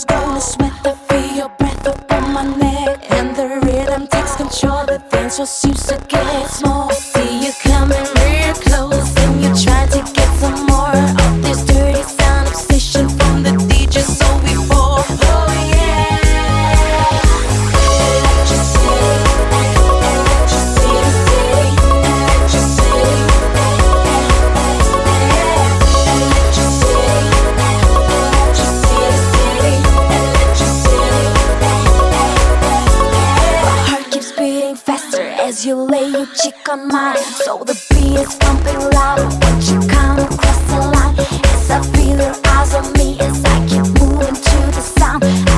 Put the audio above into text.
is gonna sweat. I feel your breath upon my neck, and the rhythm takes control. The dance floor seems to get small. I see you coming real close, and you try to get some more of this dirty sound obsession from the DJ so before. Oh yeah, electricity, electricity, electricity, as you lay your cheek on mine, so the beat is pumping loud. Watch you come across the line, as I feel your eyes on me, as I keep moving to the sound.